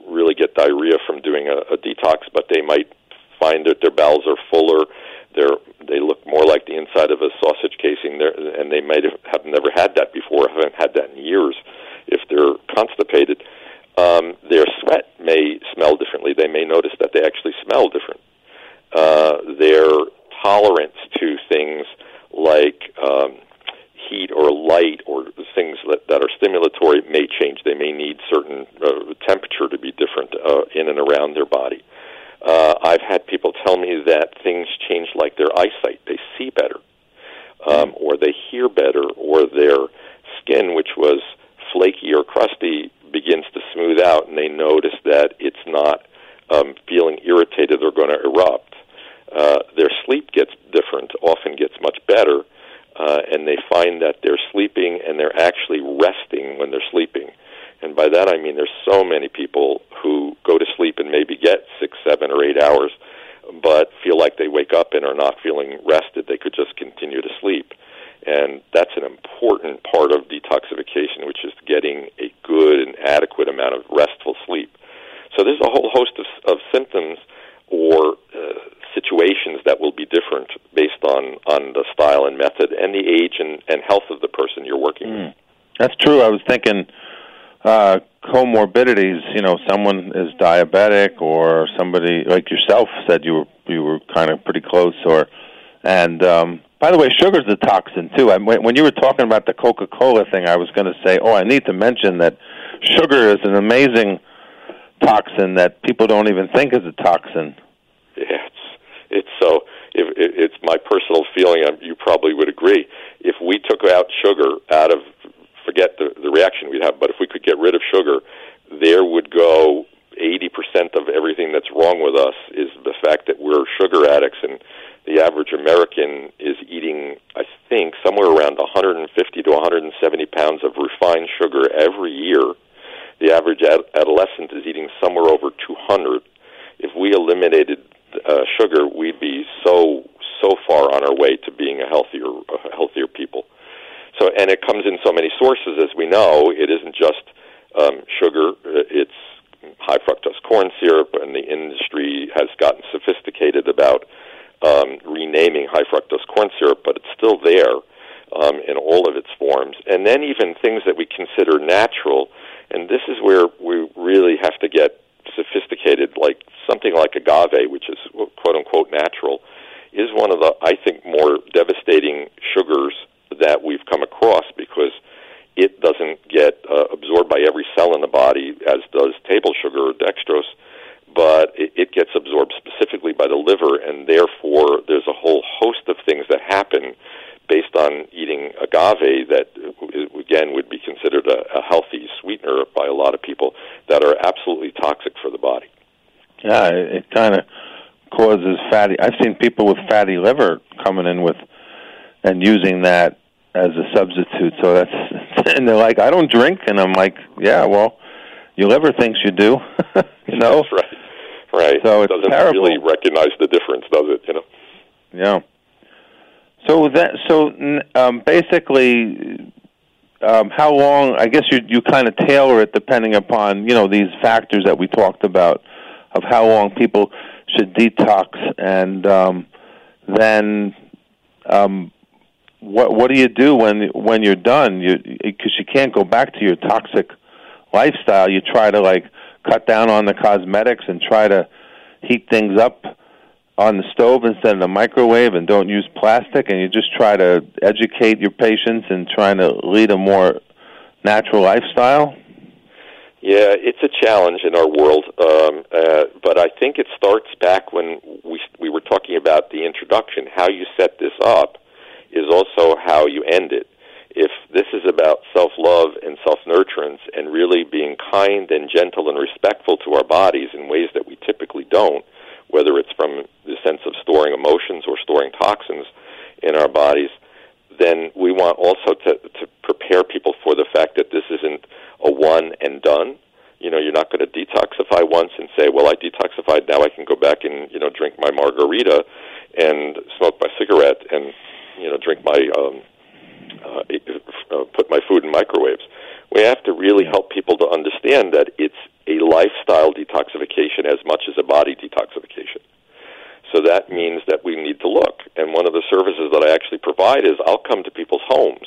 really get diarrhea from doing a, a detox, but they might find that their bowels are fuller. They're, they look more like the inside of a sausage casing, they're, and they might have, have never had that before, haven't had that in years if they're constipated. Um, their sweat may smell differently. They may notice that they actually smell different. Uh, their tolerance to things like um, heat or light or things that, that are stimulatory may change. They may need certain uh, temperature to be different uh, in and around their body. Uh, I've had people tell me that things change like their eyesight. They see better, um, or they hear better, or their skin, which was flaky or crusty, begins to smooth out, and they notice that it's not um, feeling irritated or going to erupt. Uh, their sleep gets different, often gets much better, uh, and they find that they're sleeping and they're actually resting when they're sleeping. And by that I mean there's so many people who go to sleep and maybe get six, seven, or eight hours, but feel like they wake up and are not feeling rested. They could just continue to sleep. And that's an important part of detoxification, which is getting a good and adequate amount of restful sleep. So there's a whole host of, of symptoms or uh, situations that will be different based on, on the style and method and the age and, and health of the person you're working mm. with. That's true. I was thinking uh, comorbidities, you know, someone is diabetic or somebody like yourself said you were, you were kind of pretty close. Or, and um, by the way, sugar's a toxin, too. I, when you were talking about the Coca-Cola thing, I was going to say, oh, I need to mention that sugar is an amazing toxin that people don't even think is a toxin. Yeah, it's, it's so, if, it, it's my personal feeling, you probably would agree, if we took out sugar out of, forget the, the reaction we'd have, but if we could get rid of sugar, there would go eighty percent of everything that's wrong with us is the fact that we're sugar addicts, and the average American is eating, I think, somewhere around one hundred fifty to one hundred seventy pounds of refined sugar every year. The average ad- adolescent is eating somewhere over two hundred. If we eliminated uh, sugar, we'd be so so far on our way to being a healthier a healthier people. So, and it comes in so many sources, as we know. It isn't just um, sugar; it's high fructose corn syrup, and the industry has gotten sophisticated about um, renaming high fructose corn syrup, but it's still there um, in all of its forms. And then even things that we consider natural. And this is where we really have to get sophisticated, like something like agave, which is quote-unquote natural, is one of the, I think, more devastating sugars that we've come across because it doesn't get uh, absorbed by every cell in the body as does table sugar or dextrose, but it, it gets absorbed specifically by the liver, and therefore there's a whole host of things that happen based on eating agave that, again, would be considered a, a healthy sweetener by a lot of people that are absolutely toxic for the body. Yeah, it, it kind of causes fatty... I've seen people with fatty liver coming in with and using that as a substitute. So that's... And they're like, I don't drink. And I'm like, yeah, well, your liver thinks you do. you know? That's right. Right. So it's it doesn't terrible. really recognize the difference, does it? You know? Yeah. So that so um, basically, um, how long? I guess you you kind of tailor it depending upon you know these factors that we talked about of how long people should detox, and um, then um, what what do you do when when you're done? You because you can't go back to your toxic lifestyle. You try to like cut down on the cosmetics and try to heat things up on the stove instead of the microwave, and don't use plastic, and you just try to educate your patients and trying to lead a more natural lifestyle? Yeah, it's a challenge in our world, um, uh, but I think it starts back when we we were talking about the introduction. How you set this up is also how you end it. If this is about self-love and self-nurturance and really being kind and gentle and respectful to our bodies in ways that we typically don't, whether it's from the sense of storing emotions or storing toxins in our bodies, then we want also to, to prepare people for the fact that this isn't a one and done. You know, you're not going to detoxify once and say, well, I detoxified, now I can go back and, you know, drink my margarita and smoke my cigarette and, you know, drink my, um, uh, uh, put my food in microwaves. We have to really help people to understand that it's a lifestyle detoxification as much as a body detoxification. So that means that we need to look. And one of the services that I actually provide is I'll come to people's homes,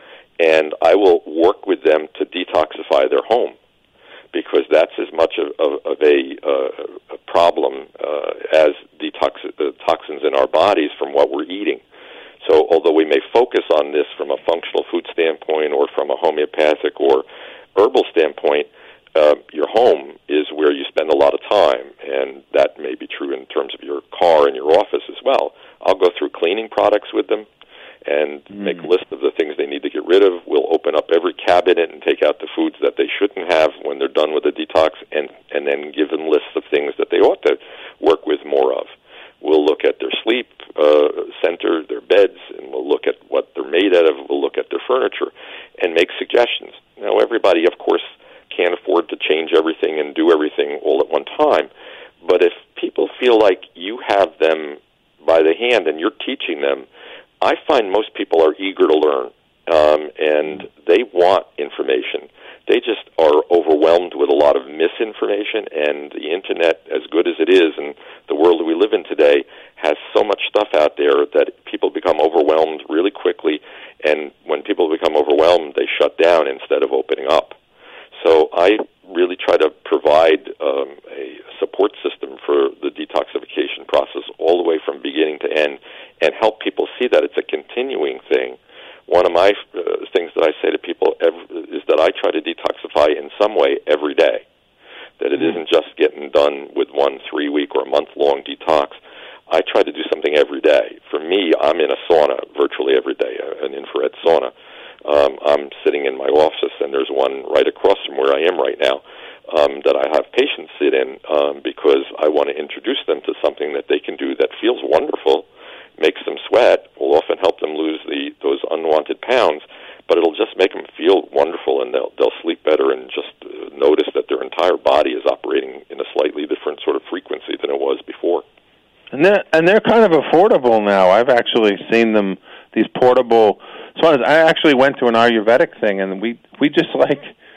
and I will work with them to detoxify their home, because that's as much of, of, of a, uh, a problem uh, as detox, uh, toxins in our bodies from what we're eating. So although we may focus on this from a functional food standpoint or from a homeopathic or herbal standpoint, uh, your home is where you spend a lot of time, and that may be true in terms of your car and your office as well. I'll go through cleaning products with them and mm. make a list of the things they need to get rid of. We'll open up every cabinet and take out the foods that they shouldn't have when they're done with the detox, and, and then give them lists of things that they ought to work with more of. We'll look at their sleep uh, center, their beds, and we'll look at what they're made out of. We'll look at their furniture and make suggestions. Now, everybody, of course, can't afford to change everything and do everything all at one time. But if people feel like you have them by the hand and you're teaching them, I find most people are eager to learn, um, and they want information. They just are overwhelmed with a lot of misinformation, and the Internet, as good as it is, and the world that we live in today, has so much stuff out there that people become overwhelmed really quickly, and when people become overwhelmed, they shut down instead of opening up. So I really try to provide um, a support system for the detoxification process all the way from beginning to end, and help people see that it's a continuing thing. One of my uh, things that I say to people every, is that I try to detoxify in some way every day, that it isn't just getting done with one three-week or month-long detox. I try to do something every day. For me, I'm in a sauna virtually every day, an infrared sauna. Um, I'm sitting in my office, and there's one right across from where I am right now um, that I have patients sit in um, because I want to introduce them to something that they can do that feels wonderful, makes them sweat, will often help them lose the those unwanted pounds, but it'll just make them feel wonderful, and they'll they'll sleep better and just uh, notice that their entire body is operating in a slightly different sort of frequency than it was before. And they're, and they're kind of affordable now. I've actually seen them, these portable saunas. I actually went to an Ayurvedic thing, and we, we just, like,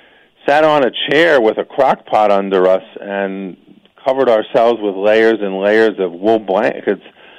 sat on a chair with a crock pot under us and covered ourselves with layers and layers of wool blankets.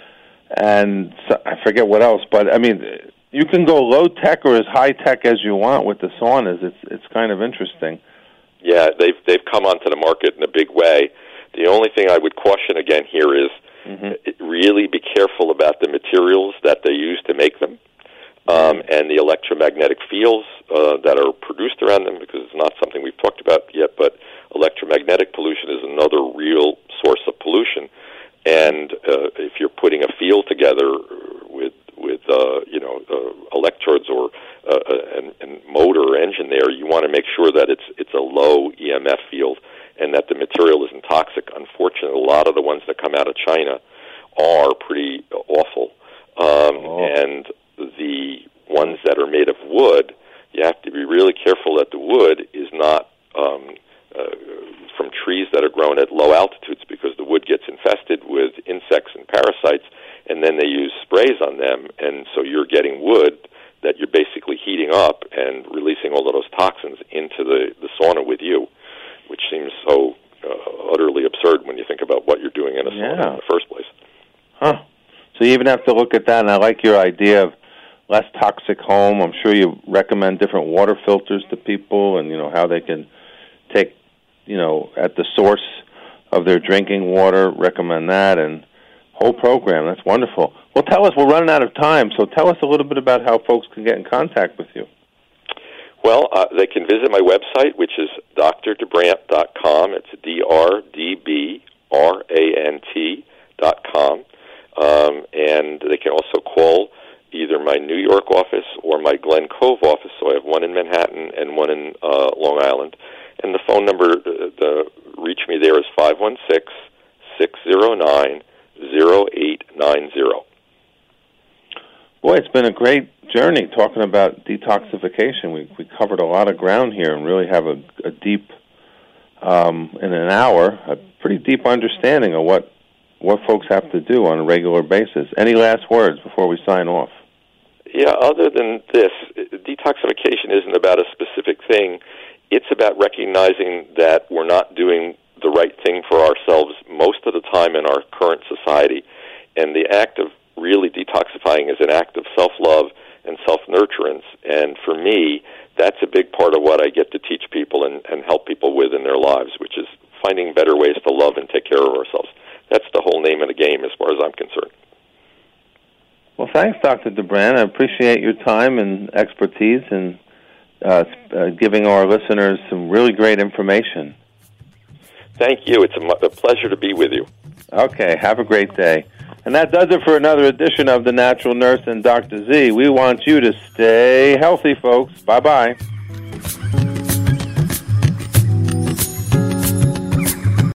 And so, I forget what else, but, I mean, you can go low-tech or as high-tech as you want with the saunas. It's it's kind of interesting. Yeah, they've, they've come onto the market in a big way. The only thing I would caution again here is mm-hmm. really be careful about the materials that they use to make them, um, and the electromagnetic fields uh, that are produced around them, because it's not something we've talked about yet, but electromagnetic pollution is another real source of pollution. And uh, if you're putting a field together with with uh, you know uh, electrodes or uh, and, and motor or engine there, you want to make sure that it's it's a low E M F field and that the material isn't toxic. Unfortunately, a lot of the ones that come out of China are pretty awful, um, oh. and the ones that are made of wood, you have to be really careful that the wood is not um, uh, from trees that are grown at low altitudes, because the wood gets infested with insects and parasites, and then they use sprays on them, and so you're getting wood that you're basically heating up and releasing all of those toxins into the, the sauna with you, which seems so uh, utterly absurd when you think about what you're doing in a sauna yeah. in the first place. Huh. So you even have to look at that, and I like your idea of less toxic home. I'm sure you recommend different water filters to people, and, you know, how they can take, you know, at the source of their drinking water, recommend that, and whole program. That's wonderful. Well, tell us, we're running out of time, so tell us a little bit about how folks can get in contact with you. Well, uh, they can visit my website, which is d r debrant dot com. It's D R D B R A N T dot com. Um, and they can also call either my New York office or my Glen Cove office. So I have one in Manhattan and one in uh, Long Island. And the phone number uh, to reach me there is five one six, six zero nine, zero eight nine zero. Boy, it's been a great journey talking about detoxification. We we covered a lot of ground here and really have a, a deep, um, in an hour, a pretty deep understanding of what, what folks have to do on a regular basis. Any last words before we sign off? Yeah, other than this, detoxification isn't about a specific thing. It's about recognizing that we're not doing in our current society. And the act of really detoxifying is an act of self-love and self-nurturance. And for me, that's a big part of what I get to teach people and, and help people with in their lives, which is finding better ways to love and take care of ourselves. That's the whole name of the game as far as I'm concerned. Well, thanks, Doctor DeBrand. I appreciate your time and expertise and uh, uh, giving our listeners some really great information. Thank you. It's a, a pleasure to be with you. Okay, have a great day. And that does it for another edition of The Natural Nurse and Doctor Z. We want you to stay healthy, folks. Bye-bye.